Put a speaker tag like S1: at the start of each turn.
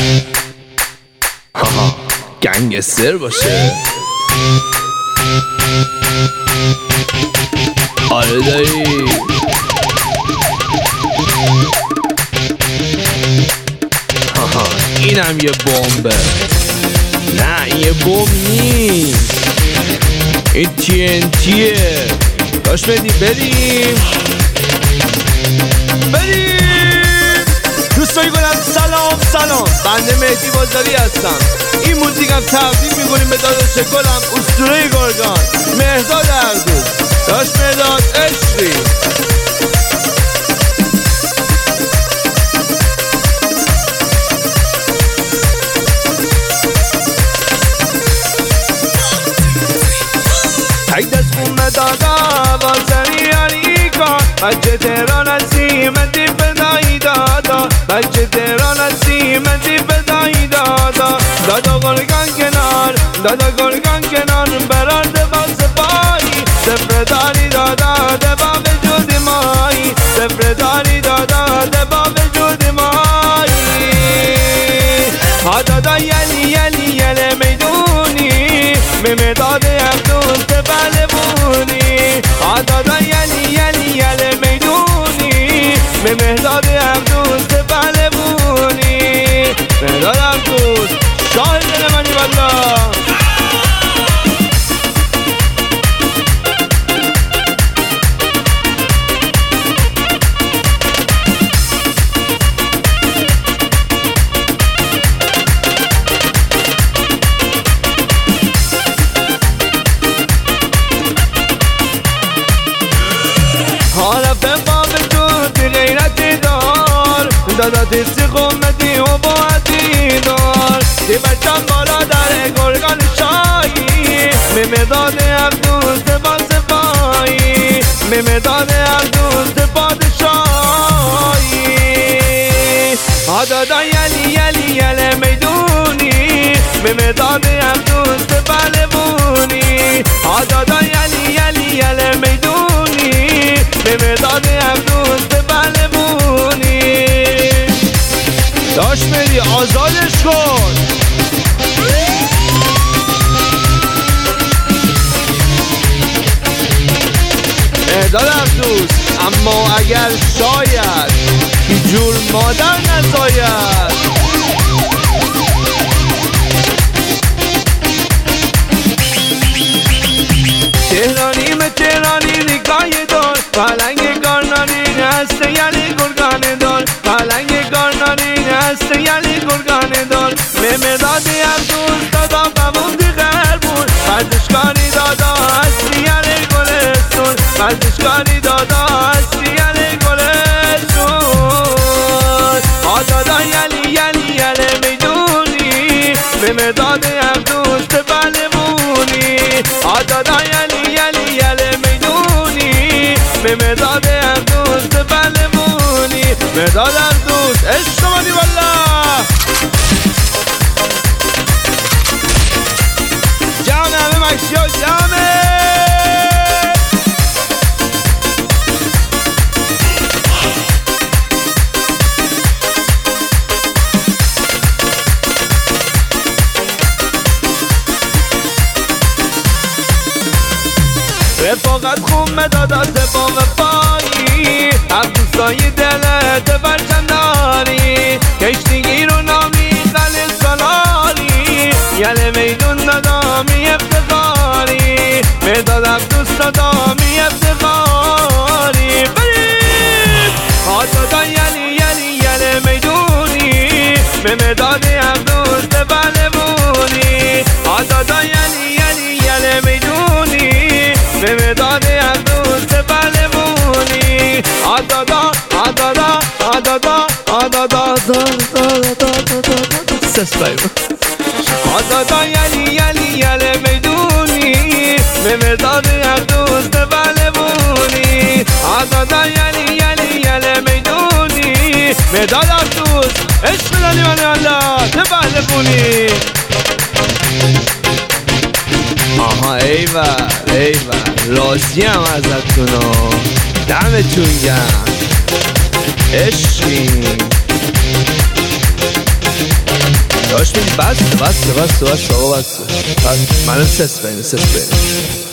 S1: هاها گنگستر باشه. آره دایی. هاها اینم یه بمبه. نه این یه بمب نیست، این TNTه. داشت بریم دوستایی گلم. سلام بنده مهدی بازاری هستم. این موزیکم تقدیم میکنیم به داداش گلم اسطوره گرگان مهداد اردوس. داشت مهداد عشقی. تک دست خونه دادا واسنی علیکا. بچه تهران هستی مدی بدایی دادا. بچه تهران هستی مدی بدایی دادا. دادا گرگان کنار، دادا گرگان کنار. برار دبا سپایی سفر داری دادا. دبا به جود مایی سفر داری دادا. دبا به جود مایی. ها دادا یلی میدونی مهداد اردوس بله بونی. ها دادا یلی میدونی مهداد اردوس بله بونی. مهداد اردوس شاه دل منی والله. حالا به باب جود غیرتی دار. دادا دیستی خومدی و باعتی دار. دی بچم بالا در گرگان شایی. مهداد اردوس با سپایی. مهداد اردوس پادشاهی. ها دادا یلی میدونی مهداد اردوس بله بونی. ها دادا یلی میدونی مهداد اردوس بله بونی. داشت بری آزادش کن. مهداد اردوس اما اگر شاید هیچ جور مادر نزاید. تهرانی ریگای دار. پلنگ گارنانی هسته یلی گرگان دار. پلنگ گارنانی هسته یلی گرگان دار. مهداد اردوس دادا بموندی غربون. ورزشکاری دادا هستی یلی گلستون. ورزشکاری دادا هستی یلی گلستون. ها دادا یلی میدونی مهداد اردوس بله بونی. ها دادا یلی میدونی مهداد اردوس بله بونی. مهداد اردوس عشق منی والله. جمع همه مکسی ها جمعه. رفاقت خون دادات با وفایی. عبدوسای دلت برچنداری. کشتیگی رو نامی خل سالاری. یل میدون دادامی افتخاری. مهداد عبدوس دادامی افتخاری. بریم ها دادا یلی میدونی مهداد عبدوس بله بونی. ها دادا یلی میدونی مهداد عردوس بله بونی. آدادا آدادا یلی میدونی مهداد عردوس بله بونی. آدادا یلی میدونی مهداد عردوس عشق دلی من الله بله بونی. آها ایول راضیم ازتون. دمتون گرم عشقی. داشت بس آقا بس منو سس بین